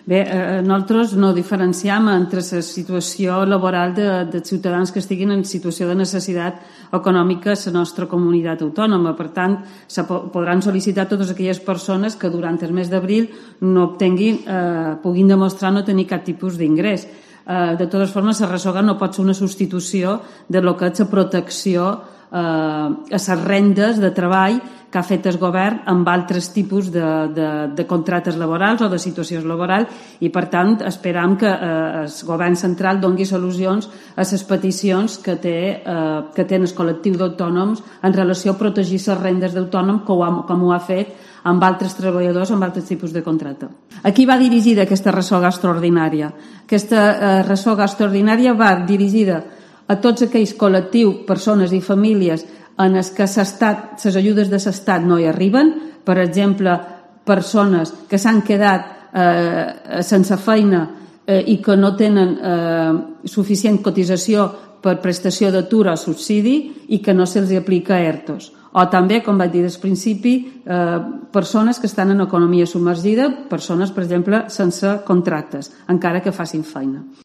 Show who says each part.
Speaker 1: Bé, nosaltres no diferenciem entre la situació laboral de ciutadans que estiguin en situació de necessitat econòmica a la nostra comunitat autònoma. Per tant, se podran sol·licitar totes aquelles persones que durant el mes d'abril no puguin demostrar no tenir cap tipus d'ingrés. De totes formes, la ressoga no pot ser una substitució de lo que és la protecció a les rendes de treball que ha fet el govern amb altres tipus de contractes laborals o de situacions laborals, i per tant esperam que el govern central doni solucions a les peticions que té el col·lectiu d'autònoms en relació a protegir les rendes d'autònom com ho ha fet amb altres treballadors amb altres tipus de contracte. A qui va dirigida aquesta ressoga extraordinària? Aquesta ressoga extraordinària va dirigida a tots aquells col·lectius, persones i famílies en els que les ajudes de l'Estat no hi arriben. Per exemple, persones que s'han quedat sense feina i que no tenen suficient cotització per prestació d'atur o subsidi i que no se'ls aplica ERTOs. O també, com vaig dir al principi, persones que estan en economia submergida, persones, per exemple, sense contractes, encara que facin feina.